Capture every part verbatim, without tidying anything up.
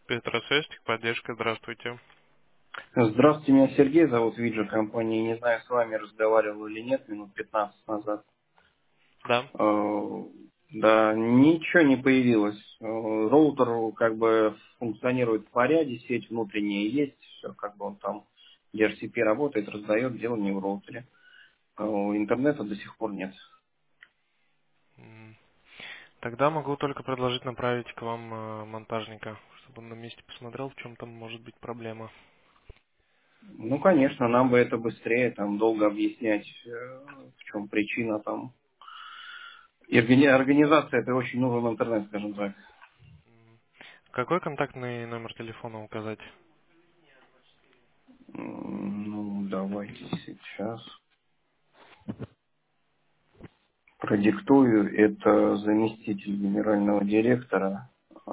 Петросвязь, поддержка, здравствуйте. Здравствуйте, меня Сергей зовут, Виджи компании. Не знаю, с вами разговаривал или нет, минут пятнадцать назад. Да. Э, Да, ничего не появилось. Э, Роутер как бы функционирует в порядке, сеть внутренняя есть, все как бы он там ди эр си пи работает, раздает, дело не в роутере. Э, Интернета до сих пор нет. М, Тогда могу только предложить направить к вам э, монтажника, чтобы он на месте посмотрел, в чем там может быть проблема. Ну, конечно, нам бы это быстрее, там долго объяснять, э, в чем причина там. И органи- организация, это очень нужен интернет, скажем так. Какой контактный номер телефона указать? М, Ну, давайте сейчас продиктую. Это заместитель генерального директора а,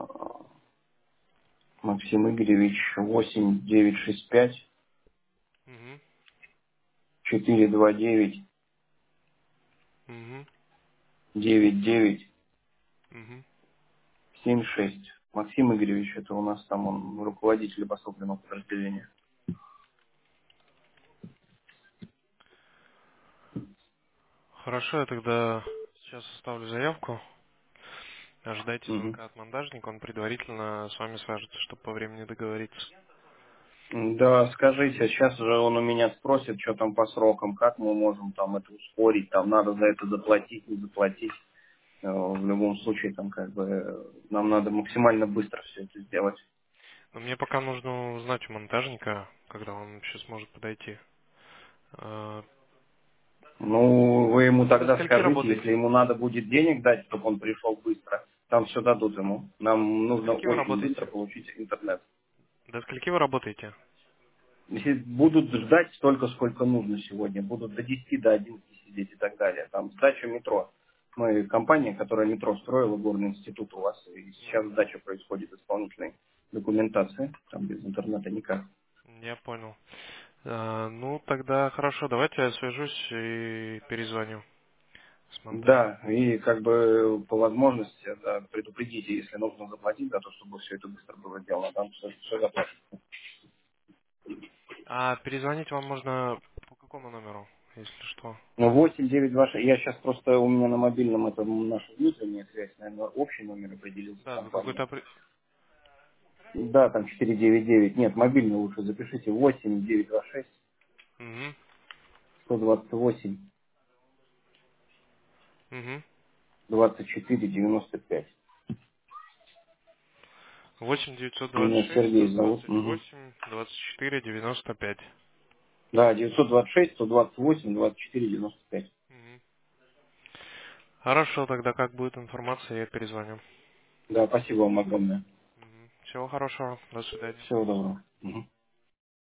Максим Игоревич восемь девять шесть пять Угу. четыре два девять Угу. девять девять Угу. семь шесть. Максим Игоревич, это у нас там он руководитель обособленного подразделения. Хорошо, я тогда сейчас оставлю заявку. Ожидайте Мгм. звонка от монтажника, он предварительно с вами свяжется, чтобы по времени договориться. Да, скажите, сейчас же он у меня спросит, что там по срокам, как мы можем там это ускорить, там надо за это заплатить, не заплатить. Э, В любом случае, там как бы э, нам надо максимально быстро все это сделать. Но мне пока нужно узнать у монтажника, когда он вообще сможет подойти. Э, Ну, вы ему Вы до тогда скольки скажите, если работаете? ему надо будет денег дать, чтобы он пришел быстро, там все дадут ему. Нам До нужно скольки вы очень быстро работаете? получить интернет. До скольки вы работаете? Если будут ждать столько, сколько нужно сегодня, будут до десяти, до одиннадцати сидеть и так далее. Там сдача метро. Мы компания, которая метро строила, горный институт у вас, и сейчас Мгм. сдача происходит исполнительной документации, там без интернета никак. Я понял. А, ну, тогда хорошо, давайте я свяжусь и перезвоню с Да, монтажником. и как бы по возможности да, предупредите, если нужно заплатить за то, чтобы все это быстро было сделано, там все, все заплатят. А перезвонить вам можно по какому номеру, если что? Ну, восемь девять два шесть, я сейчас просто у меня на мобильном это наша внутренняя связь, наверное, общий номер определился в Да, за компании. какой-то... опре- Да, там четыре девять девять, нет, мобильный лучше запишите, восемь девять два шесть Угу, сто двадцать восемь угу. двадцать четыре девяносто пять. восемь девятьсот двадцать Меня шесть Сергей сто зовут. двадцать Мгм. восемь двадцать четыре девяносто пять. Да, девятьсот двадцать шесть сто двадцать восемь двадцать четыре девяносто пять. Мгм. Хорошо, тогда как будет информация, я перезвоню. Да, спасибо вам огромное. Мгм. Всего хорошего, до свидания. Всего доброго. Мгм.